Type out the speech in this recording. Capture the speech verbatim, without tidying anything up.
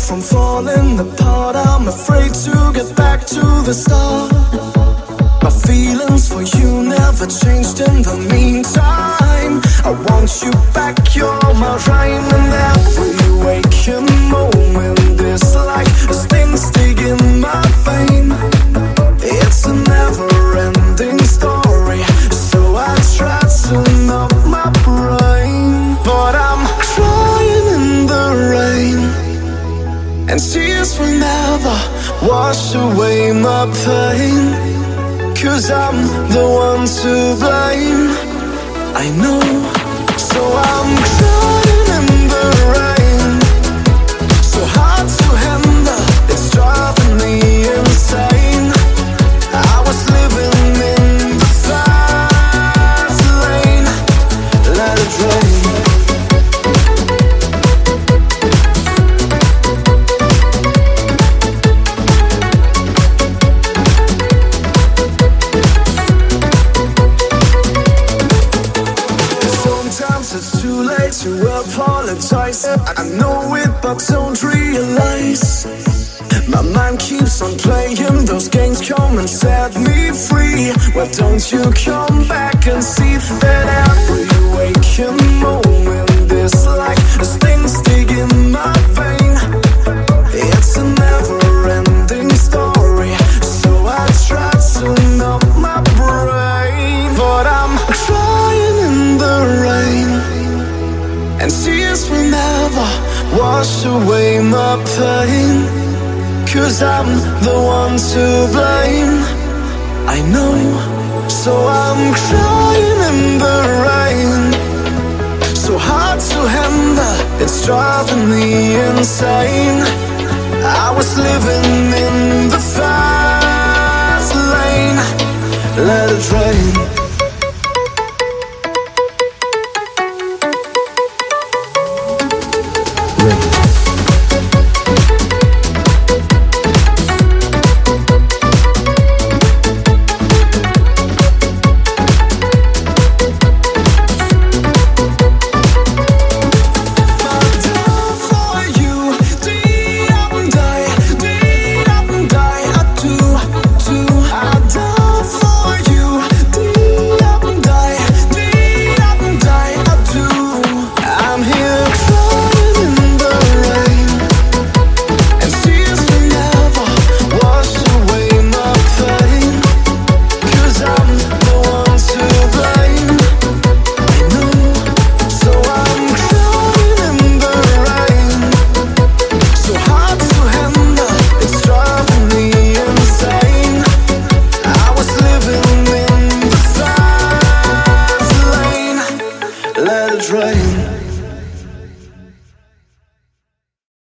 from falling apart. I'm afraid to get back to the start. My feelings for you never changed in the meantime. I want you back, you're my rhyme. And every waking moment is like a sting stick in my vein. It's a never-ending story, so I try to numb my brain. But I'm crying in the rain, and tears will never wash away my pain. Cause I'm the one to blame, I know. So I'm crying in the rain, so hard to handle, it's driving me insane. I was living in the fast lane, let it rain. It's too late to apologize. I know it, but don't realize my mind keeps on playing those games. Come and set me free. Why don't you come back and see that every waking moment is like a sting stick in my vein. It's a never-ending story, so I try to numb my brain. But I'm crying in the rain, and tears will never wash away my pain. Cause I'm the one to blame, I know. So I'm crying in the rain, so hard to handle, it's driving me insane. I was living